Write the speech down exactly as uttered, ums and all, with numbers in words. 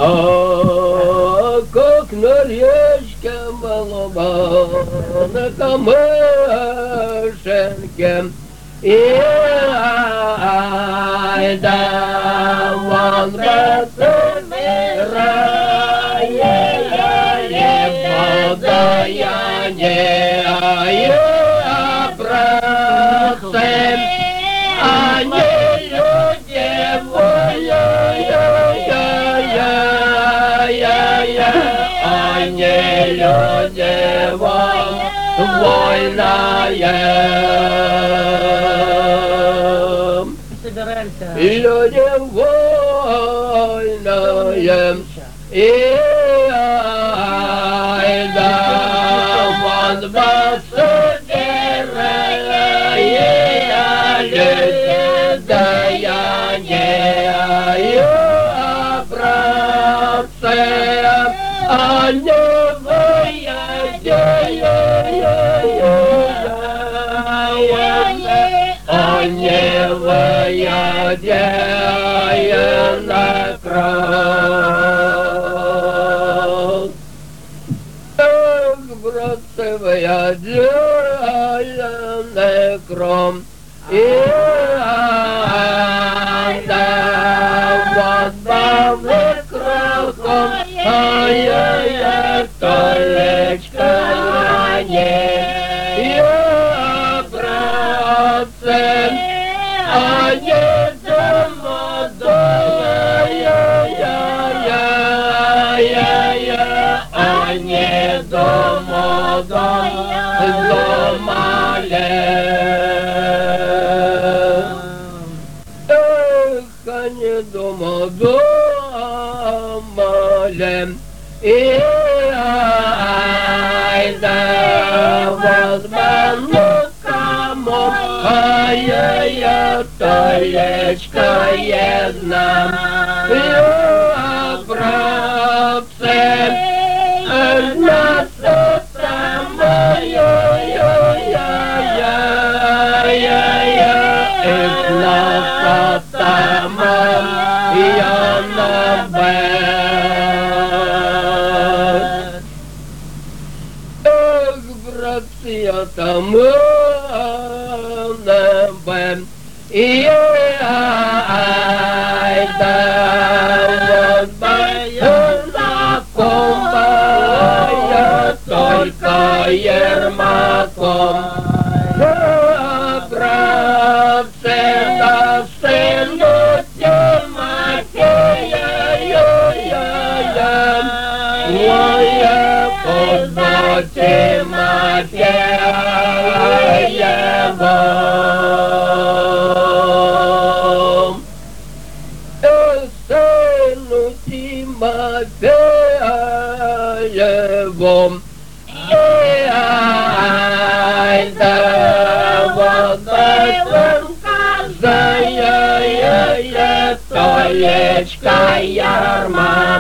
А как на речке Балабан, на камышенке, и ай да вон собирает подаяние, братцы, они люди они люди вольные. Люди вольные. И ай да вон вас собирает даяние, братцы, они они выедая на кров. Эх, братцы, выедая на кров. И да вот бабы крохом, ай-яй-яй, толечко не. Они дома домали. Эх, они дома домали. И ай да возьму кому, ай-яй-яй, толечко една. Братцы, нас там, ай-яй-яй-яй-яй-яй, нас там, я на бед. Эх, братцы, я там на бед. И ай да вот знаком я только Ермаком. Братцы, да сыну Тимофея, моя коза Тимофеева. Тимофеевом. И ай да вот этом казая толечка ярма.